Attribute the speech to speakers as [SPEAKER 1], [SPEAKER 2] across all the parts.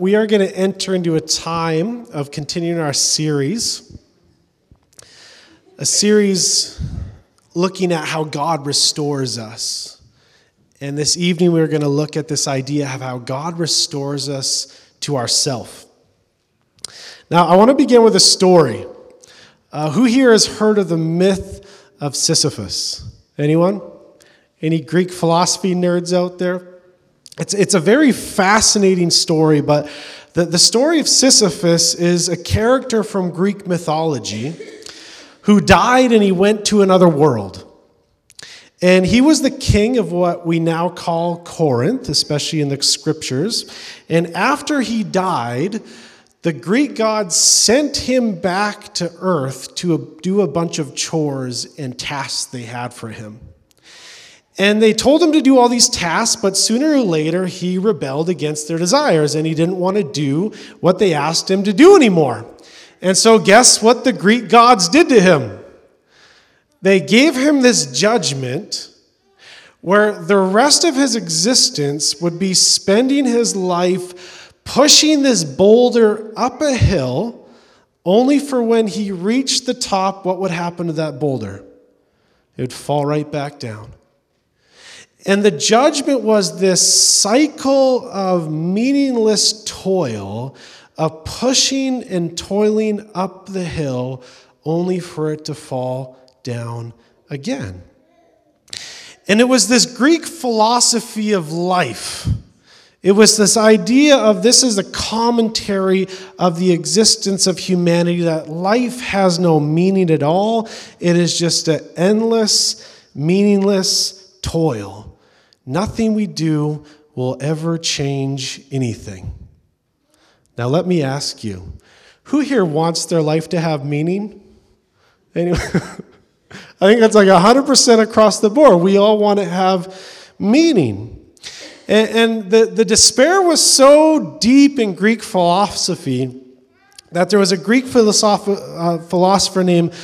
[SPEAKER 1] we are going to enter into a time of continuing our series. A series looking at how God restores us. And this evening we're going to look at this idea of how God restores us to ourself. Now, I want to begin with a story. Who here has heard of the myth of Sisyphus? Anyone? Any Greek philosophy nerds out there? It's a very fascinating story, but the story of Sisyphus is a character from Greek mythology who died and he went to another world. And he was the king of what we now call Corinth, especially in the scriptures. And after he died, the Greek gods sent him back to earth to do a bunch of chores and tasks they had for him. And they told him to do all these tasks, but sooner or later he rebelled against their desires and he didn't want to do what they asked him to do anymore. And so guess what the Greek gods did to him? They gave him this judgment where the rest of his existence would be spending his life pushing this boulder up a hill, only for when he reached the top, what would happen to that boulder? It would fall right back down. And the judgment was this cycle of meaningless toil, of pushing and toiling up the hill, only for it to fall down again. And it was this Greek philosophy of life. It was this idea of this is a commentary of the existence of humanity, that life has no meaning at all. It is just an endless, meaningless toil. Nothing we do will ever change anything. Now let me ask you, who here wants their life to have meaning? Anyway, I think that's like 100% across the board. We all want to have meaning. And the despair was so deep in Greek philosophy that there was a Greek philosopher named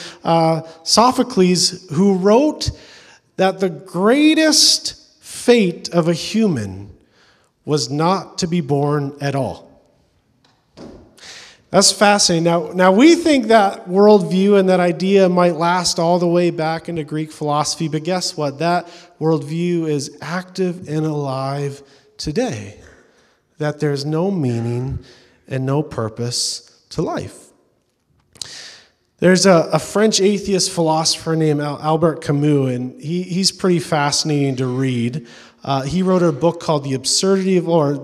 [SPEAKER 1] Sophocles who wrote that the greatest fate of a human was not to be born at all. That's fascinating. Now we think that worldview and that idea might last all the way back into Greek philosophy, but guess what? That worldview is active and alive today. That there's no meaning and no purpose to life. There's a French atheist philosopher named Albert Camus, and he's pretty fascinating to read. He wrote a book called The Absurdity of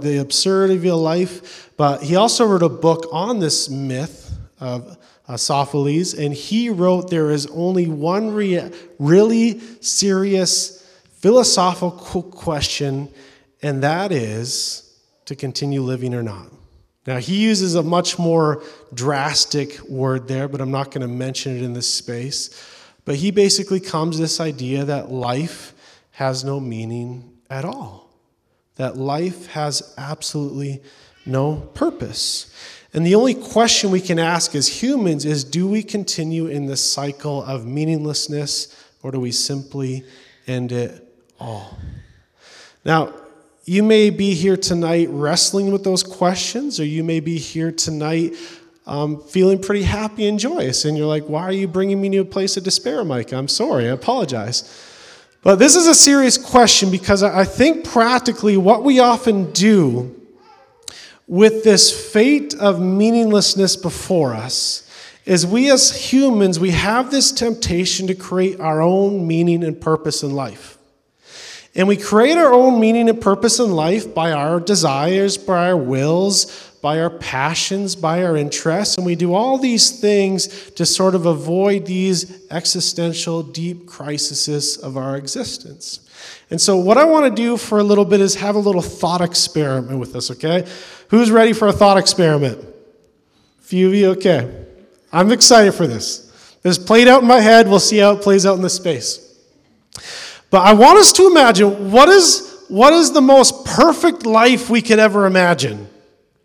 [SPEAKER 1] Life, but he also wrote a book on this myth of Sophocles, and he wrote there is only one really serious philosophical question, and that is to continue living or not. Now, he uses a much more drastic word there, but I'm not going to mention it in this space. But he basically comes to this idea that life has no meaning at all, that life has absolutely no purpose. And the only question we can ask as humans is, do we continue in this cycle of meaninglessness, or do we simply end it all? Now, you may be here tonight wrestling with those questions, or you may be here tonight feeling pretty happy and joyous, and you're like, why are you bringing me to a place of despair, Mike? I'm sorry, I apologize. But this is a serious question, because I think practically what we often do with this fate of meaninglessness before us is we as humans, we have this temptation to create our own meaning and purpose in life. And we create our own meaning and purpose in life by our desires, by our wills, by our passions, by our interests, and we do all these things to sort of avoid these existential, deep crises of our existence. And so what I want to do for a little bit is have a little thought experiment with us, okay? Who's ready for a thought experiment? A few of you? Okay. I'm excited for this. This played out in my head. We'll see how it plays out in the space. But I want us to imagine what is the most perfect life we could ever imagine.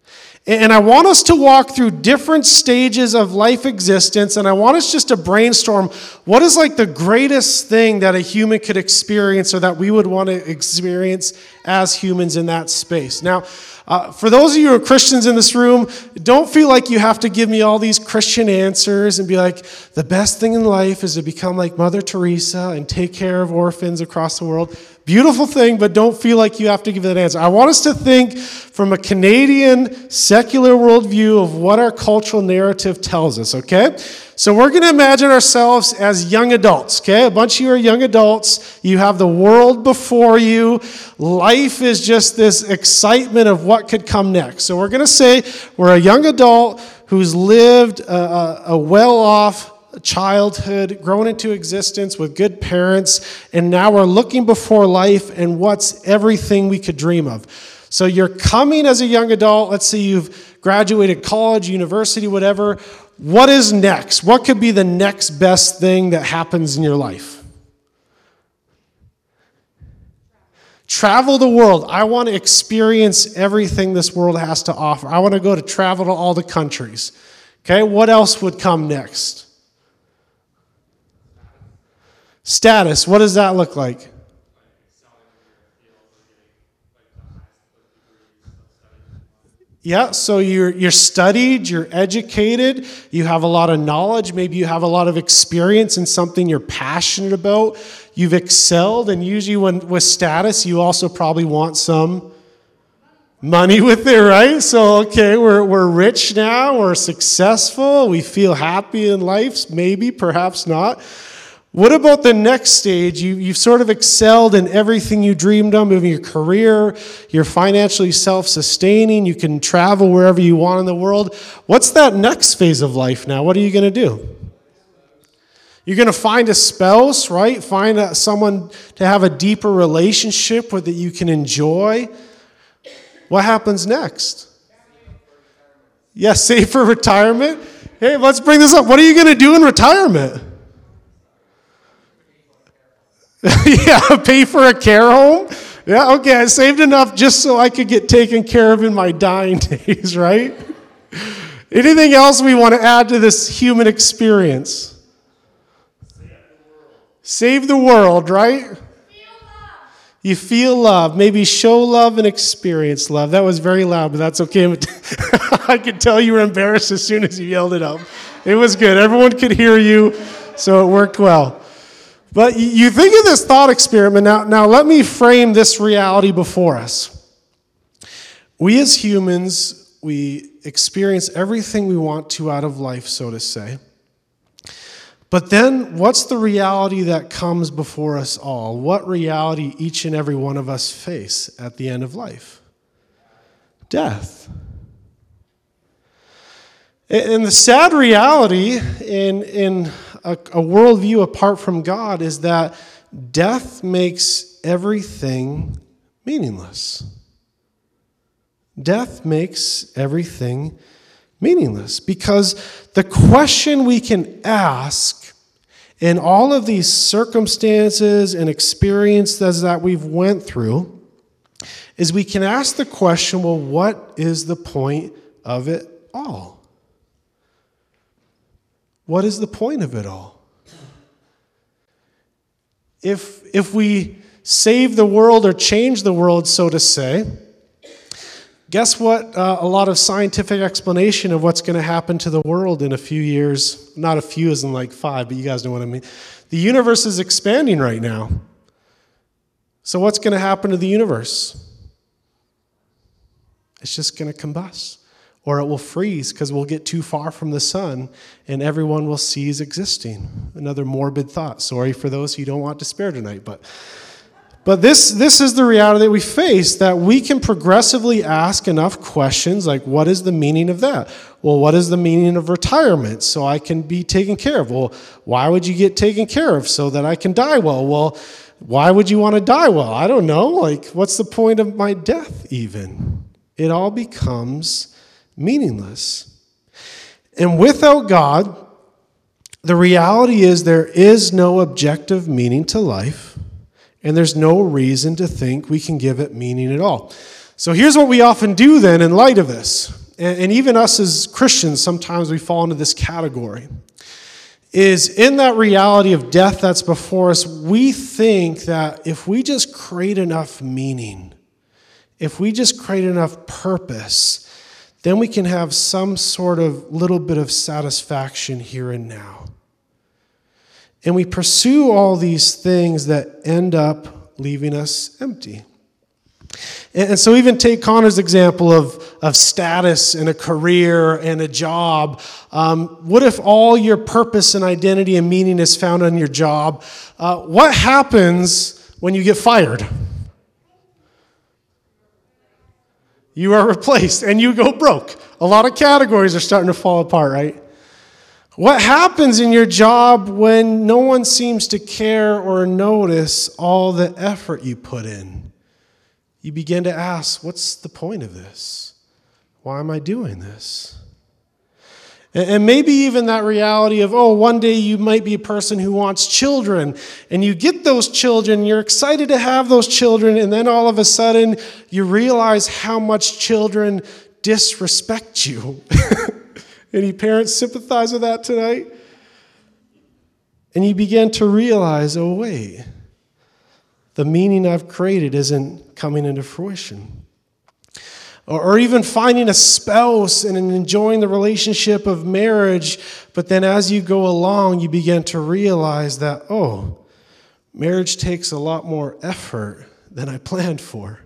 [SPEAKER 1] And I want us to walk through different stages of life existence, and I want us just to brainstorm what is like the greatest thing that a human could experience or that we would want to experience as humans in that space. Now, for those of you who are Christians in this room, don't feel like you have to give me all these Christian answers and be like, the best thing in life is to become like Mother Teresa and take care of orphans across the world. Beautiful thing, but don't feel like you have to give that answer. I want us to think from a Canadian secular worldview of what our cultural narrative tells us, okay? So we're going to imagine ourselves as young adults, okay? A bunch of you are young adults. You have the world before you. Life is just this excitement of what could come next. So we're going to say we're a young adult who's lived a well-off childhood, grown into existence with good parents, and now we're looking before life and what's everything we could dream of. So you're coming as a young adult. Let's say you've graduated college, university, whatever. What is next? What could be the next best thing that happens in your life? Travel the world. I want to experience everything this world has to offer. I want to go to travel to all the countries. Okay, what else would come next? Status. What does that look like? Yeah, so you're studied, you're educated, you have a lot of knowledge, maybe you have a lot of experience in something you're passionate about, you've excelled, and usually with status, you also probably want some money with it, right? So, okay, we're rich now, we're successful, we feel happy in life, maybe, perhaps not. What about the next stage? You've sort of excelled in everything you dreamed of, moving your career, you're financially self-sustaining, you can travel wherever you want in the world. What's that next phase of life now? What are you going to do? You're going to find a spouse, right? Find someone to have a deeper relationship with that you can enjoy. What happens next? Yeah, save for retirement. Hey, let's bring this up. What are you going to do in retirement? Yeah, pay for a care home? Yeah, okay, I saved enough just so I could get taken care of in my dying days, right? Anything else we want to add to this human experience? Save the world, right? You feel love. Maybe show love and experience love. That was very loud, but that's okay. I could tell you were embarrassed as soon as you yelled it up. It was good. Everyone could hear you, so it worked well. But you think of this thought experiment. Now let me frame this reality before us. We as humans, we experience everything we want to out of life, so to say. But then what's the reality that comes before us all? What reality each and every one of us face at the end of life? Death. And the sad reality in a worldview apart from God is that death makes everything meaningless. Death makes everything meaningless because the question we can ask in all of these circumstances and experiences that we've went through is we can ask the question, well, what is the point of it all? What is the point of it all? If we save the world or change the world, so to say, guess what? A lot of scientific explanation of what's going to happen to the world in a few years, not a few as in like 5, but you guys know what I mean. The universe is expanding right now. So what's going to happen to the universe? It's just going to combust. Or it will freeze because we'll get too far from the sun and everyone will cease existing. Another morbid thought. Sorry for those who don't want despair tonight. But this is the reality that we face, that we can progressively ask enough questions like, what is the meaning of that? Well, what is the meaning of retirement? So I can be taken care of. Well, why would you get taken care of? So that I can die well. Well, why would you want to die well? I don't know. Like, what's the point of my death even? It all becomes meaningless. And without God, the reality is there is no objective meaning to life, and there's no reason to think we can give it meaning at all. So here's what we often do then in light of this, and even us as Christians, sometimes we fall into this category, is in that reality of death that's before us, we think that if we just create enough meaning, if we just create enough purpose, then we can have some sort of little bit of satisfaction here and now. And we pursue all these things that end up leaving us empty. And so even take Connor's example of status and a career and a job. What if all your purpose and identity and meaning is found on your job? What happens when you get fired? You are replaced and you go broke. A lot of categories are starting to fall apart, right? What happens in your job when no one seems to care or notice all the effort you put in? You begin to ask, what's the point of this? Why am I doing this? And maybe even that reality of, one day you might be a person who wants children, and you get those children, you're excited to have those children, and then all of a sudden you realize how much children disrespect you. Any parents sympathize with that tonight? And you begin to realize, wait, the meaning I've created isn't coming into fruition. Or even finding a spouse and enjoying the relationship of marriage, but then as you go along, you begin to realize that, marriage takes a lot more effort than I planned for.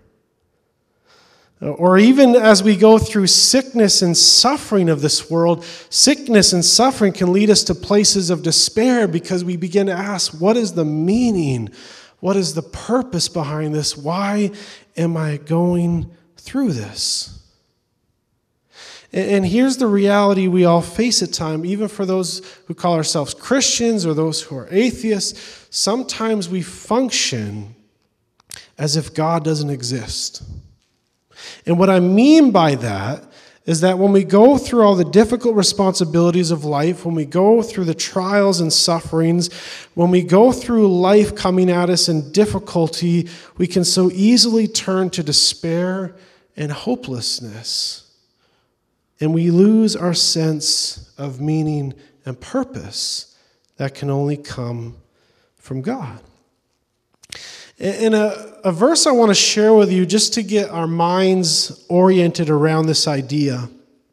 [SPEAKER 1] Or even as we go through sickness and suffering of this world, sickness and suffering can lead us to places of despair because we begin to ask, what is the meaning? What is the purpose behind this? Why am I going through this? And here's the reality we all face at times, even for those who call ourselves Christians or those who are atheists. Sometimes we function as if God doesn't exist. And what I mean by that is that when we go through all the difficult responsibilities of life, when we go through the trials and sufferings, when we go through life coming at us in difficulty, we can so easily turn to despair and hopelessness. And we lose our sense of meaning and purpose that can only come from God. And a verse I want to share with you just to get our minds oriented around this idea.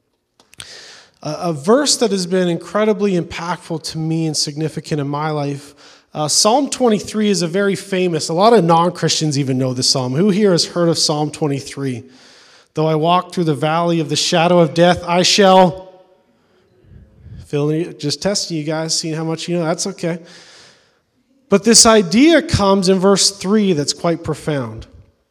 [SPEAKER 1] A verse that has been incredibly impactful to me and significant in my life. Psalm 23 is a very famous, a lot of non-Christians even know this psalm. Who here has heard of Psalm 23? Though I walk through the valley of the shadow of death, I shall. Just testing you guys, seeing how much you know. That's okay. But this idea comes in verse 3 that's quite profound.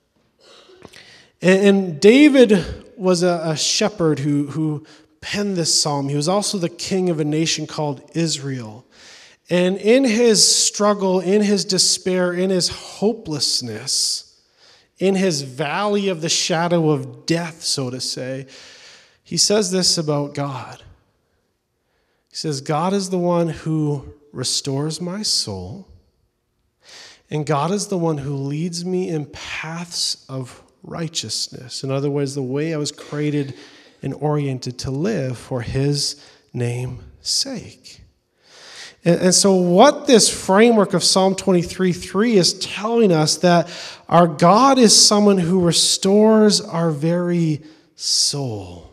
[SPEAKER 1] And David was a shepherd who penned this psalm. He was also the king of a nation called Israel. And in his struggle, in his despair, in his hopelessness, in his valley of the shadow of death, so to say, he says this about God. He says, God is the one who restores my soul. And God is the one who leads me in paths of righteousness. In other words, the way I was created and oriented to live for his name's sake. And so what this framework of Psalm 23:3 is telling us that our God is someone who restores our very soul.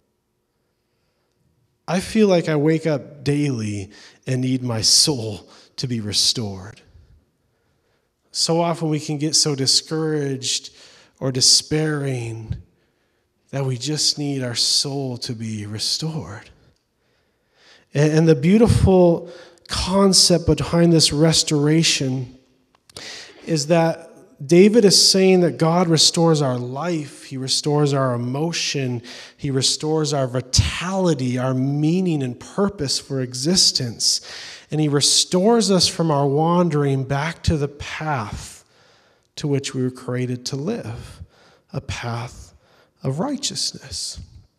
[SPEAKER 1] I feel like I wake up daily and need my soul to be restored. So often we can get so discouraged or despairing that we just need our soul to be restored. And the beautiful concept behind this restoration is that David is saying that God restores our life, he restores our emotion, he restores our vitality, our meaning and purpose for existence. And he restores us from our wandering back to the path to which we were created to live, a path of righteousness.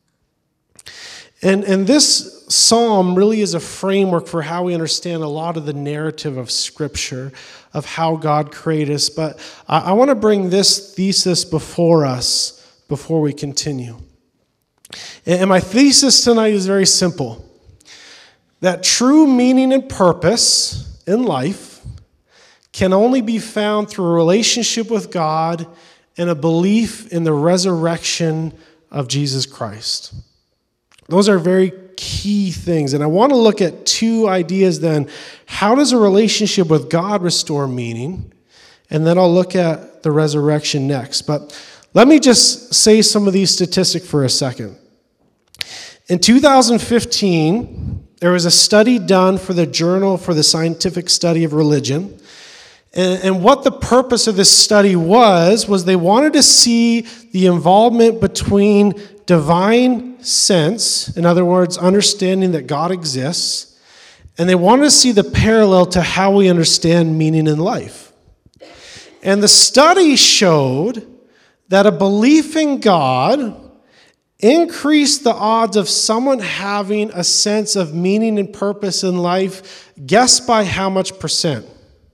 [SPEAKER 1] And this psalm really is a framework for how we understand a lot of the narrative of Scripture, of how God created us. But I want to bring this thesis before us before we continue. And my thesis tonight is very simple. That true meaning and purpose in life can only be found through a relationship with God and a belief in the resurrection of Jesus Christ. Those are very key things. And I want to look at two ideas then. How does a relationship with God restore meaning? And then I'll look at the resurrection next. But let me just say some of these statistics for a second. In 2015, there was a study done for the Journal for the Scientific Study of Religion. And what the purpose of this study was they wanted to see the involvement between divine sense, in other words, understanding that God exists, and they wanted to see the parallel to how we understand meaning in life. And the study showed that a belief in God increased the odds of someone having a sense of meaning and purpose in life. Guess by how much percent?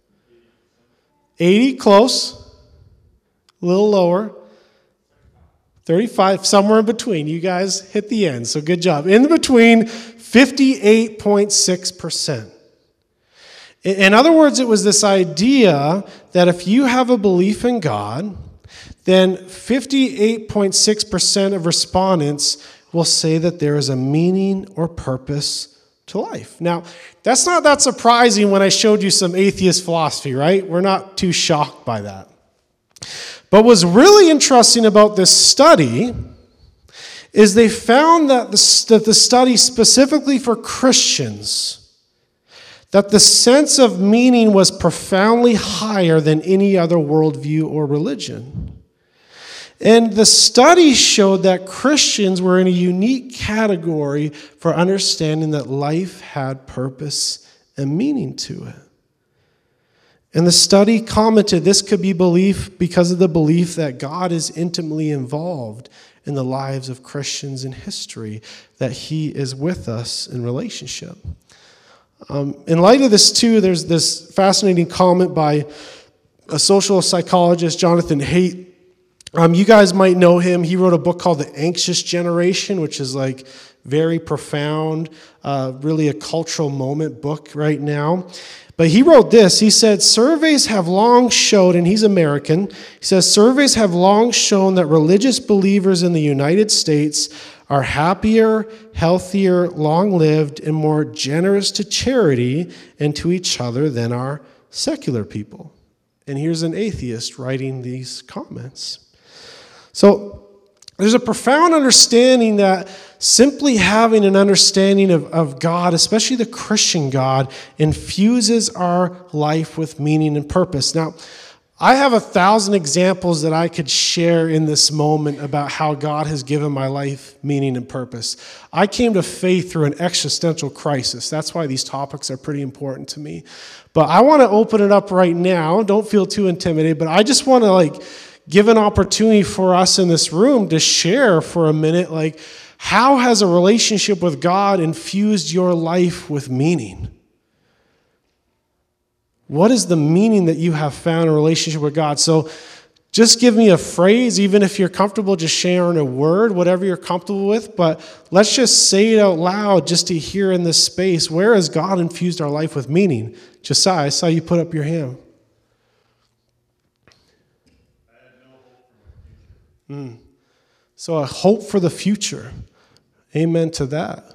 [SPEAKER 1] 80, close. A little lower. 35, somewhere in between. You guys hit the end, so good job. In between, 58.6%. In other words, it was this idea that if you have a belief in God, then 58.6% of respondents will say that there is a meaning or purpose to life. Now, that's not that surprising when I showed you some atheist philosophy, right? We're not too shocked by that. But what's really interesting about this study is they found that the study specifically for Christians, that the sense of meaning was profoundly higher than any other worldview or religion. And the study showed that Christians were in a unique category for understanding that life had purpose and meaning to it. And the study commented this could be belief because of the belief that God is intimately involved in the lives of Christians in history, that he is with us in relationship. In light of this, too, there's this fascinating comment by a social psychologist, Jonathan Haidt. You guys might know him. He wrote a book called The Anxious Generation, which is like very profound, really a cultural moment book right now. But he wrote this. He said, surveys have long shown, and he's American, he says, surveys have long shown that religious believers in the United States are happier, healthier, long-lived, and more generous to charity and to each other than our secular people. And here's an atheist writing these comments. So there's a profound understanding that simply having an understanding of God, especially the Christian God, infuses our life with meaning and purpose. Now, I have 1,000 examples that I could share in this moment about how God has given my life meaning and purpose. I came to faith through an existential crisis. That's why these topics are pretty important to me. But I want to open it up right now. Don't feel too intimidated, but I just want to give an opportunity for us in this room to share for a minute, how has a relationship with God infused your life with meaning? What is the meaning that you have found in a relationship with God? So just give me a phrase, even if you're comfortable just sharing a word, whatever you're comfortable with, but let's just say it out loud just to hear in this space. Where has God infused our life with meaning? Josiah, I saw you put up your hand. So a hope for the future. Amen to that.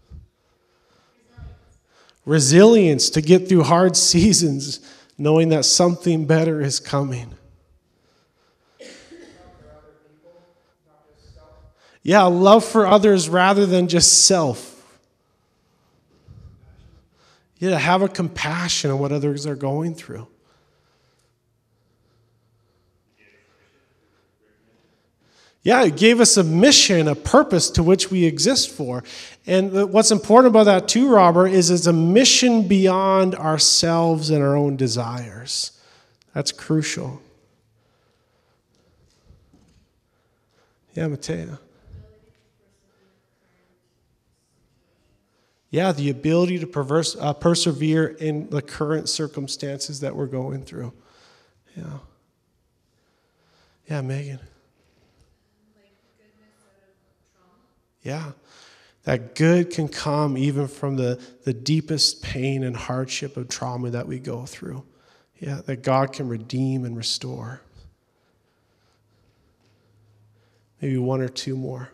[SPEAKER 1] Resilience to get through hard seasons, knowing that something better is coming. Yeah, love for others rather than just self. Yeah, have a compassion on what others are going through. Yeah, it gave us a mission, a purpose to which we exist for. And what's important about that too, Robert, is it's a mission beyond ourselves and our own desires. That's crucial. Yeah, Matea. Yeah, the ability to persevere in the current circumstances that we're going through. Yeah. Yeah, Megan. Yeah. That good can come even from the deepest pain and hardship of trauma that we go through. Yeah, that God can redeem and restore. Maybe one or two more.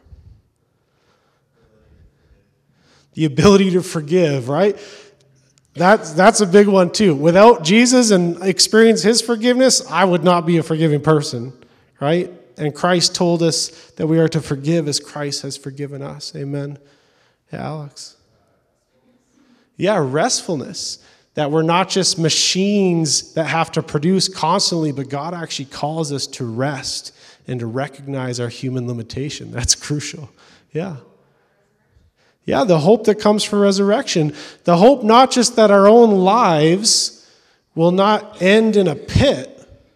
[SPEAKER 1] The ability to forgive, right? That's a big one too. Without Jesus and experience his forgiveness, I would not be a forgiving person, right? And Christ told us that we are to forgive as Christ has forgiven us. Amen. Yeah, Alex. Yeah, restfulness. That we're not just machines that have to produce constantly, but God actually calls us to rest and to recognize our human limitation. That's crucial. Yeah. Yeah, the hope that comes from resurrection. The hope not just that our own lives will not end in a pit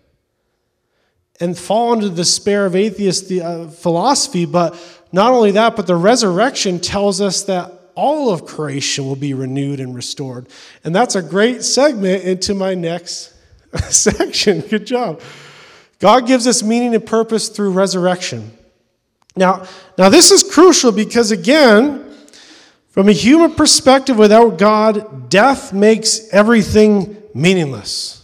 [SPEAKER 1] and fall into the despair of atheist philosophy, but not only that, but the resurrection tells us that all of creation will be renewed and restored. And that's a great segment into my next section. Good job. God gives us meaning and purpose through resurrection. Now this is crucial because, again, from a human perspective, without God, death makes everything meaningless.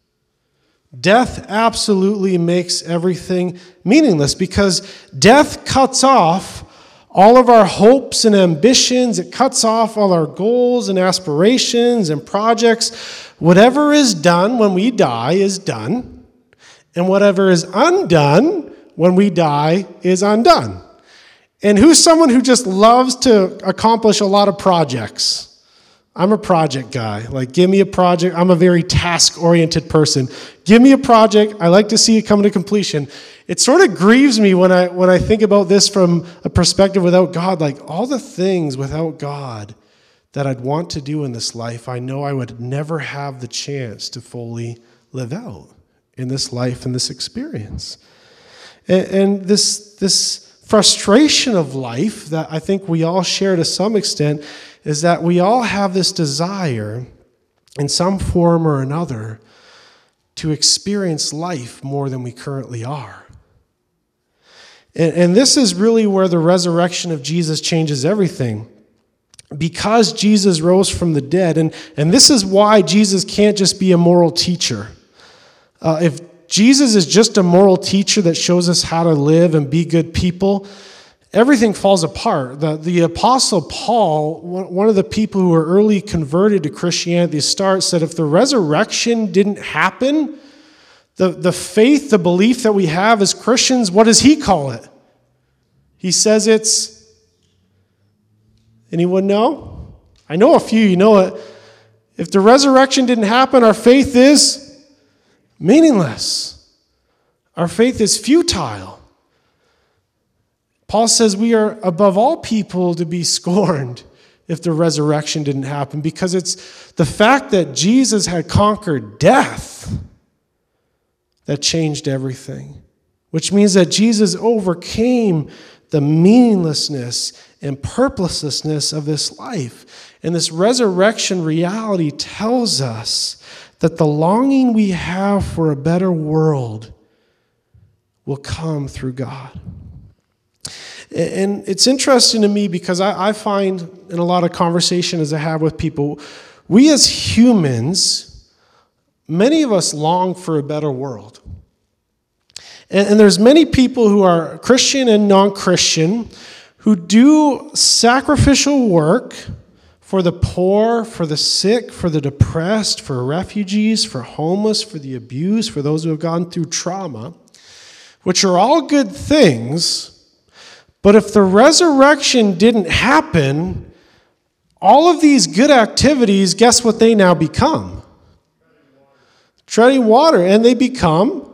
[SPEAKER 1] Death absolutely makes everything meaningless because death cuts off all of our hopes and ambitions. It cuts off all our goals and aspirations and projects. Whatever is done when we die is done, and whatever is undone when we die is undone. And who's someone who just loves to accomplish a lot of projects? I'm a project guy. Like, give me a project. I'm a very task-oriented person. Give me a project. I like to see it come to completion. It sort of grieves me when I think about this from a perspective without God. Like, all the things without God that I'd want to do in this life, I know I would never have the chance to fully live out in this life and this experience. And this frustration of life that I think we all share to some extent is that we all have this desire in some form or another to experience life more than we currently are. And this is really where the resurrection of Jesus changes everything. Because Jesus rose from the dead, and this is why Jesus can't just be a moral teacher. If Jesus is just a moral teacher that shows us how to live and be good people, everything falls apart. The Apostle Paul, one of the people who were early converted to Christianity at the start, said if the resurrection didn't happen, the faith, the belief that we have as Christians, what does he call it? He says it's, anyone know? I know a few, you know it. If the resurrection didn't happen, our faith is meaningless. Our faith is futile. Paul says we are above all people to be scorned if the resurrection didn't happen, because it's the fact that Jesus had conquered death that changed everything, which means that Jesus overcame the meaninglessness and purposelessness of this life. And this resurrection reality tells us that the longing we have for a better world will come through God. And it's interesting to me because I find in a lot of conversation as I have with people, we as humans, many of us long for a better world. And there's many people who are Christian and non-Christian who do sacrificial work for the poor, for the sick, for the depressed, for refugees, for homeless, for the abused, for those who have gone through trauma, which are all good things. But if the resurrection didn't happen, all of these good activities, guess what they now become? Treading water. And they become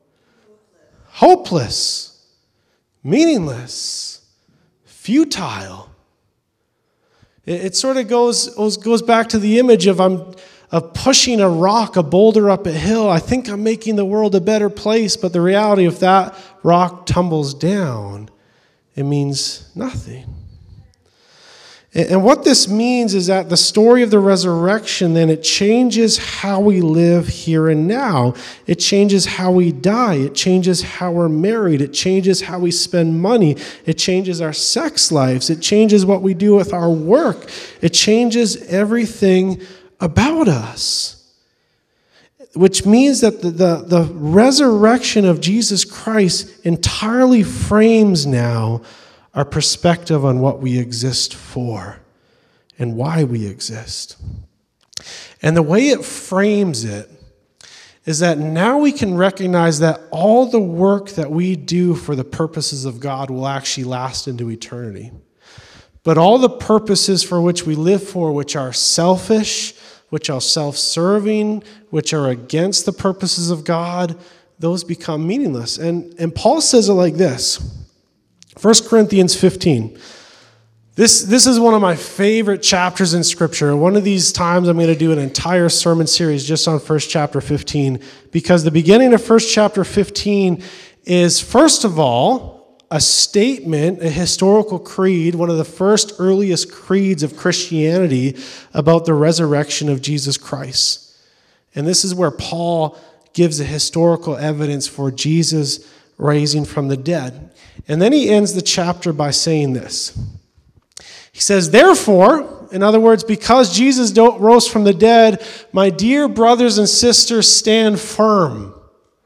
[SPEAKER 1] hopeless, meaningless, futile. It sort of goes back to the image of pushing a rock, a boulder up a hill. I think I'm making the world a better place, but the reality, if that rock tumbles down, it means nothing. And what this means is that the story of the resurrection, then, it changes how we live here and now. It changes how we die. It changes how we're married. It changes how we spend money. It changes our sex lives. It changes what we do with our work. It changes everything about us. Which means that the resurrection of Jesus Christ entirely frames now our perspective on what we exist for and why we exist. And the way it frames it is that now we can recognize that all the work that we do for the purposes of God will actually last into eternity. But all the purposes for which we live for, which are selfish, which are self-serving, which are against the purposes of God, those become meaningless. And Paul says it like this. 1 Corinthians 15. This is one of my favorite chapters in Scripture. One of these times I'm going to do an entire sermon series just on 1 chapter 15, because the beginning of 1 chapter 15 is, first of all, a statement, a historical creed, one of the first earliest creeds of Christianity about the resurrection of Jesus Christ. And this is where Paul gives the historical evidence for Jesus raising from the dead. And then he ends the chapter by saying this. He says, therefore, in other words, because Jesus rose from the dead, my dear brothers and sisters, stand firm.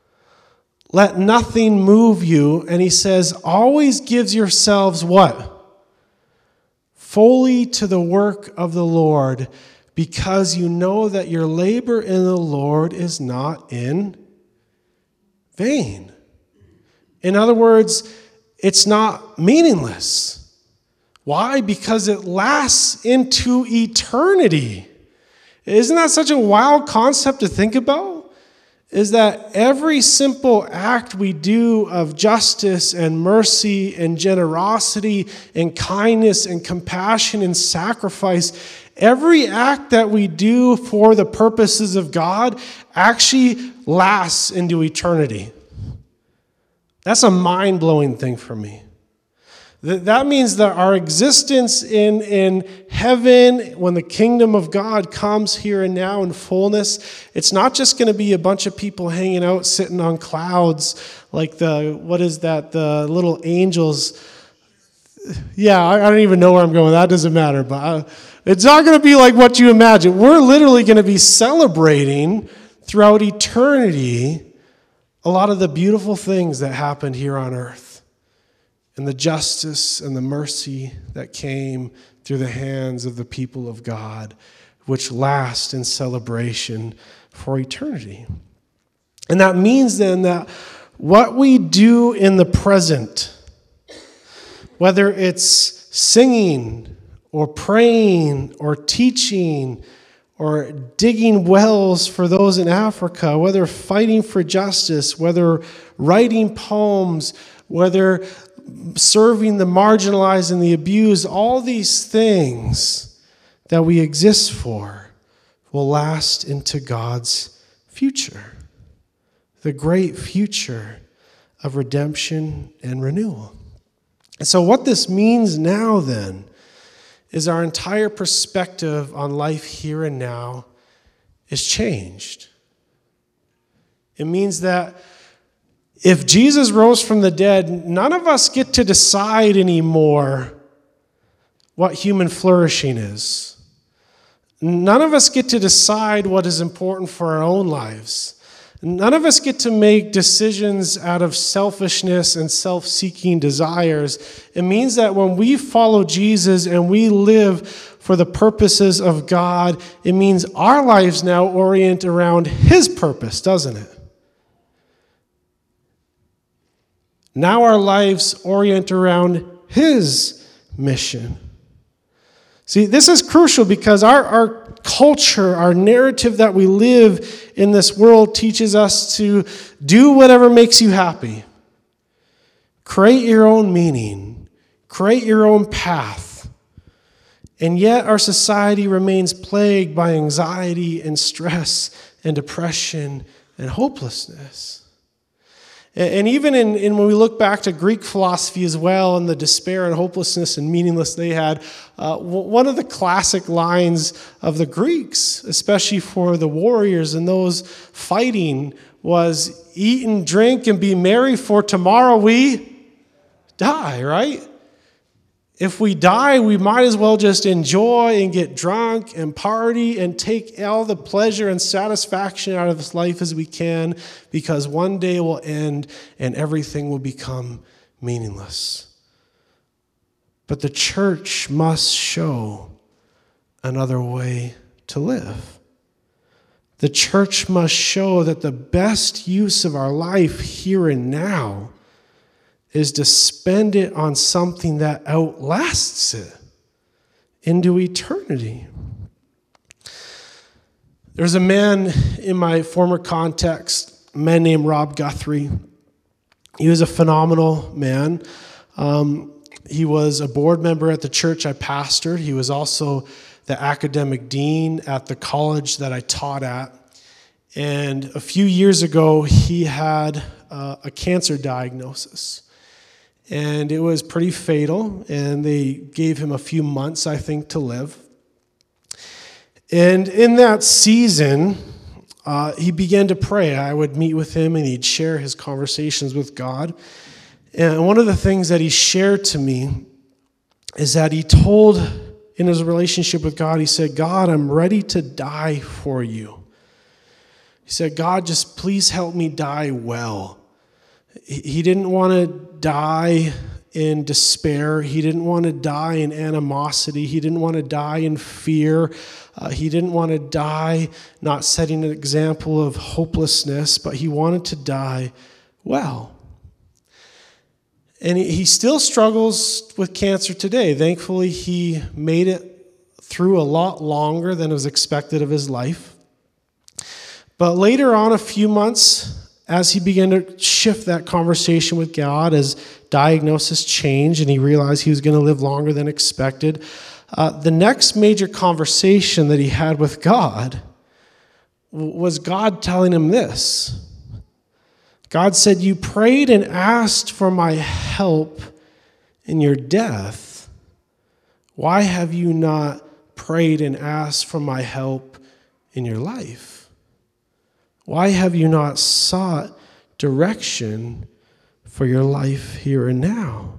[SPEAKER 1] Let nothing move you. And he says, always give yourselves what? Fully to the work of the Lord, because you know that your labor in the Lord is not in vain. In other words, it's not meaningless. Why? Because it lasts into eternity. Isn't that such a wild concept to think about? Is that every simple act we do of justice and mercy and generosity and kindness and compassion and sacrifice, every act that we do for the purposes of God actually lasts into eternity. That's a mind-blowing thing for me. That means that our existence in heaven, when the kingdom of God comes here and now in fullness, it's not just going to be a bunch of people hanging out, sitting on clouds, like the little angels. Yeah, I don't even know where I'm going. That doesn't matter. But it's not going to be like what you imagine. We're literally going to be celebrating throughout eternity a lot of the beautiful things that happened here on earth, and the justice and the mercy that came through the hands of the people of God, which last in celebration for eternity. And that means then that what we do in the present, whether it's singing or praying or teaching or digging wells for those in Africa, whether fighting for justice, whether writing poems, whether serving the marginalized and the abused, all these things that we exist for will last into God's future, the great future of redemption and renewal. And so what this means now then is our entire perspective on life here and now is changed. It means that if Jesus rose from the dead, none of us get to decide anymore what human flourishing is. None of us get to decide what is important for our own lives. None of us get to make decisions out of selfishness and self-seeking desires. It means that when we follow Jesus and we live for the purposes of God, it means our lives now orient around His purpose, doesn't it? Now our lives orient around His mission. See, this is crucial because our culture, our narrative that we live in this world teaches us to do whatever makes you happy. Create your own meaning. Create your own path. And yet our society remains plagued by anxiety and stress and depression and hopelessness. And even when we look back to Greek philosophy as well, and the despair and hopelessness and meaningless they had, one of the classic lines of the Greeks, especially for the warriors and those fighting, was eat and drink and be merry, for tomorrow we die, right? If we die, we might as well just enjoy and get drunk and party and take all the pleasure and satisfaction out of this life as we can, because one day will end and everything will become meaningless. But the church must show another way to live. The church must show that the best use of our life here and now is to spend it on something that outlasts it into eternity. There's a man in my former context, a man named Rob Guthrie. He was a phenomenal man. He was a board member at the church I pastored. He was also the academic dean at the college that I taught at. And a few years ago, he had a cancer diagnosis. And it was pretty fatal, and they gave him a few months, I think, to live. And in that season, he began to pray. I would meet with him, and he'd share his conversations with God. And one of the things that he shared to me is that he told, in his relationship with God, he said, God, I'm ready to die for you. He said, God, just please help me die well. He didn't want to die in despair. He didn't want to die in animosity. He didn't want to die in fear. He didn't want to die not setting an example of hopelessness, but he wanted to die well. And he still struggles with cancer today. Thankfully, he made it through a lot longer than was expected of his life. But later on, a few months, as he began to shift that conversation with God, as diagnosis changed and he realized he was going to live longer than expected, the next major conversation that he had with God was God telling him this. God said, you prayed and asked for my help in your death. Why have you not prayed and asked for my help in your life? Why have you not sought direction for your life here and now?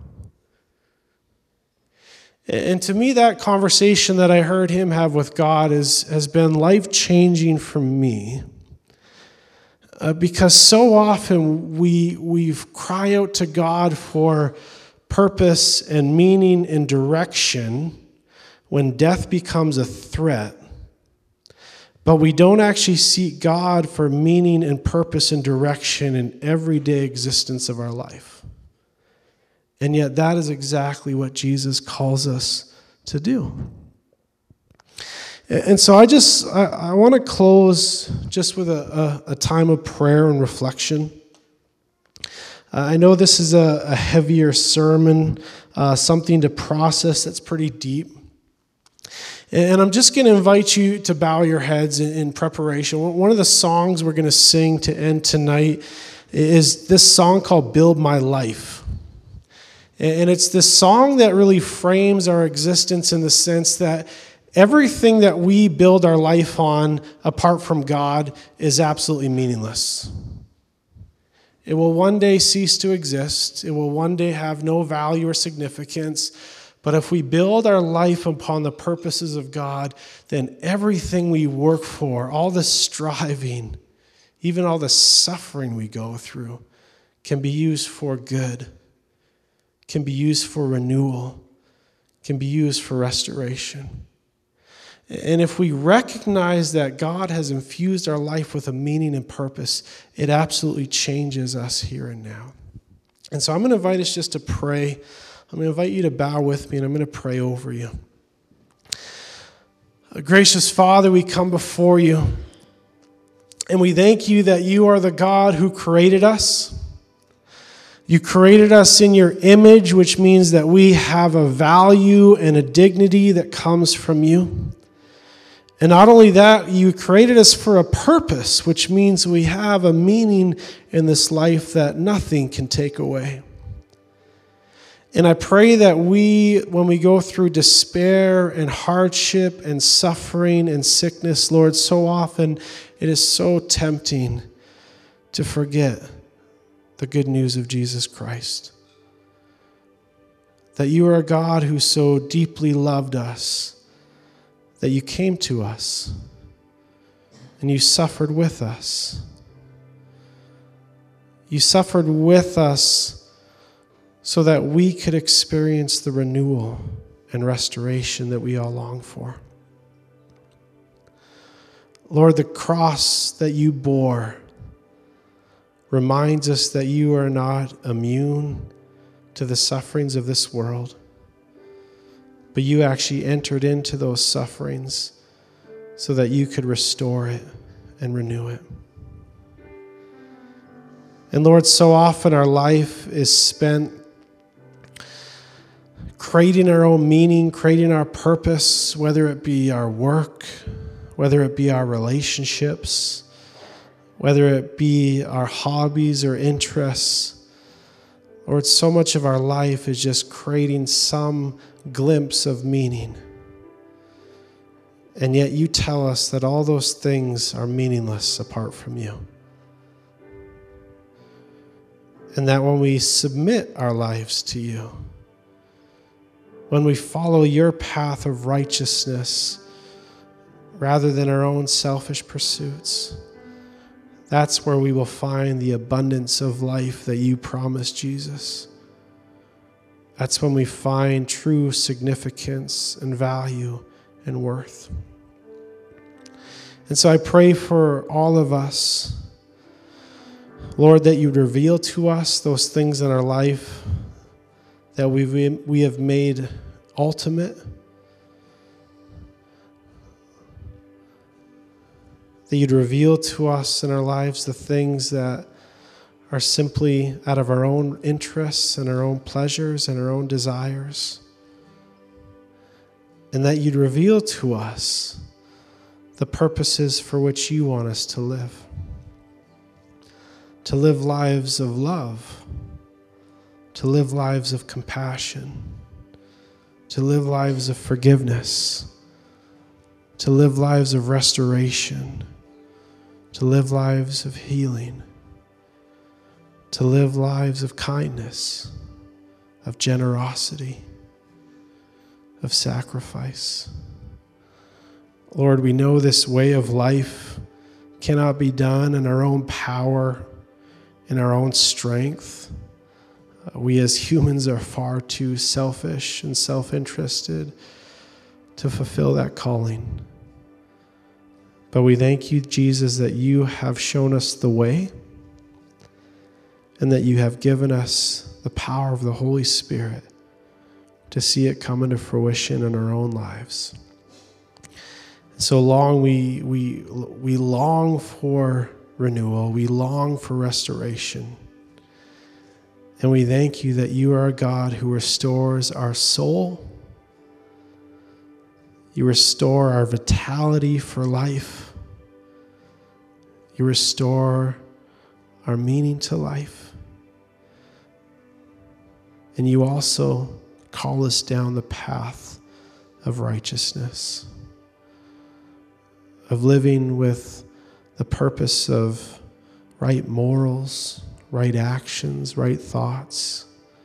[SPEAKER 1] And to me, that conversation that I heard him have with God has been life-changing for me. Because so often we cry out to God for purpose and meaning and direction when death becomes a threat. But we don't actually seek God for meaning and purpose and direction in everyday existence of our life. And yet that is exactly what Jesus calls us to do. And so I want to close just with a time of prayer and reflection. I know this is a heavier sermon, something to process that's pretty deep. And I'm just going to invite you to bow your heads in preparation. One of the songs we're going to sing to end tonight is this song called Build My Life. And it's this song that really frames our existence in the sense that everything that we build our life on apart from God is absolutely meaningless. It will one day cease to exist. It will one day have no value or significance. But if we build our life upon the purposes of God, then everything we work for, all the striving, even all the suffering we go through, can be used for good, can be used for renewal, can be used for restoration. And if we recognize that God has infused our life with a meaning and purpose, it absolutely changes us here and now. And so I'm going to invite us just to pray. I'm going to invite you to bow with me, and I'm going to pray over you. Gracious Father, we come before you, and we thank you that you are the God who created us. You created us in your image, which means that we have a value and a dignity that comes from you. And not only that, you created us for a purpose, which means we have a meaning in this life that nothing can take away. And I pray that when we go through despair and hardship and suffering and sickness, Lord, so often it is so tempting to forget the good news of Jesus Christ. That you are a God who so deeply loved us, that you came to us and you suffered with us. You suffered with us so that we could experience the renewal and restoration that we all long for. Lord, the cross that you bore reminds us that you are not immune to the sufferings of this world, but you actually entered into those sufferings so that you could restore it and renew it. And Lord, so often our life is spent creating our own meaning, creating our purpose, whether it be our work, whether it be our relationships, whether it be our hobbies or interests. Lord, so much of our life is just creating some glimpse of meaning. And yet you tell us that all those things are meaningless apart from you. And that when we submit our lives to you, when we follow your path of righteousness rather than our own selfish pursuits, that's where we will find the abundance of life that you promised, Jesus. That's when we find true significance and value and worth. And so I pray for all of us, Lord, that you'd reveal to us those things in our life that we have made ultimate, that you'd reveal to us in our lives the things that are simply out of our own interests and our own pleasures and our own desires, and that you'd reveal to us the purposes for which you want us to live lives of love, to live lives of compassion, to live lives of forgiveness, to live lives of restoration, to live lives of healing, to live lives of kindness, of generosity, of sacrifice. Lord, we know this way of life cannot be done in our own power, in our own strength. We as humans are far too selfish and self-interested to fulfill that calling. But we thank you, Jesus, that you have shown us the way and that you have given us the power of the Holy Spirit to see it come into fruition in our own lives. And so long we long for renewal. We long for restoration. And we thank you that you are a God who restores our soul. You restore our vitality for life. You restore our meaning to life. And you also call us down the path of righteousness, of living with the purpose of right morals, right actions, right thoughts,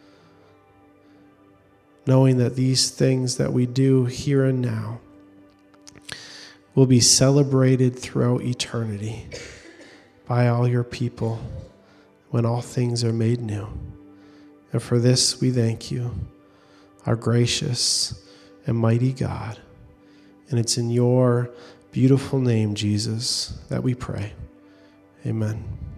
[SPEAKER 1] knowing that these things that we do here and now will be celebrated throughout eternity by all your people when all things are made new. And for this we thank you, our gracious and mighty God. And it's in your beautiful name, Jesus, that we pray. Amen.